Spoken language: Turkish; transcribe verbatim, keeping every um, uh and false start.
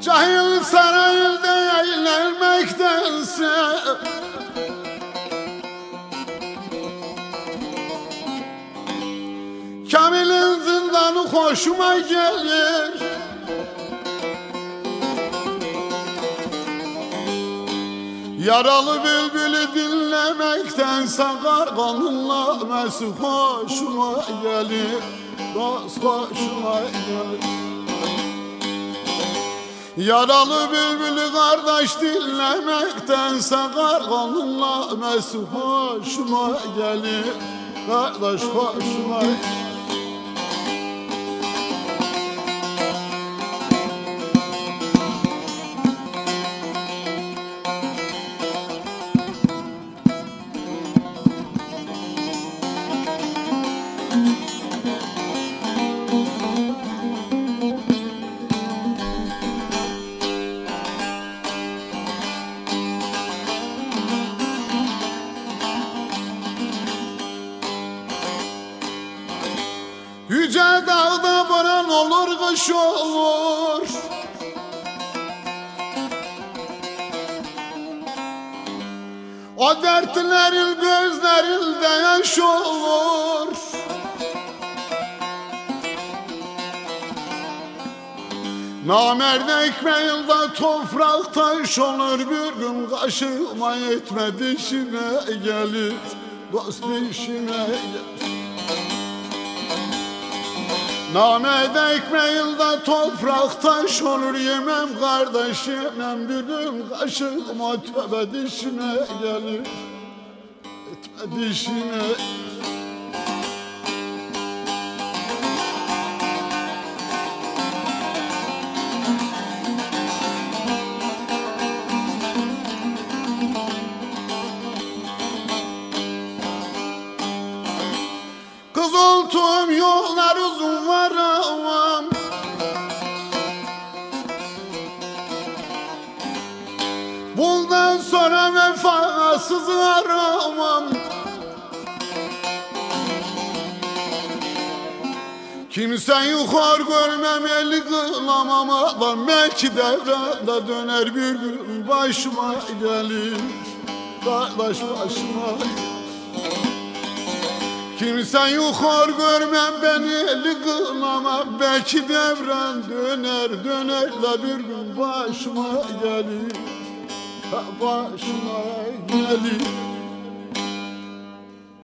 Cahil sarayında eğlenmektense Kamil'in zindanı hoşuma gelir. Yaralı bülbülü dinlemektense garganınla mesi hoşuma gelir. Dost hoşuma gelir. Yaralı bülbülü kardeş dinlemektense garganınla mesi hoşuma gelir. Kardeş hoşuma gelir. Yüce dağda boran olur, kış olur. O dertlerin gözlerinde yaş olur. Namerde ekmeğinde toprak taş olur. Bir gün kaşıma yetme dişine gelir. Dost dişine gelir. Namede ekmeğinde toprak taş olur. Yemem kardeş yemem, bir gün kaşığıma tövbe dişine gelir. Etme dişine. Kızıltım yollar uzun varamam. Bundan sonra vefasız aramam. Kimseyi hor görmem, eli kılamam adam. Belki devrede döner bir gün başıma gelir. Kardeş başıma gelir. Kimseyi hor görmem, beni eli kılamam. Belki devran döner döner de bir gün başıma gelir. Başıma gelir.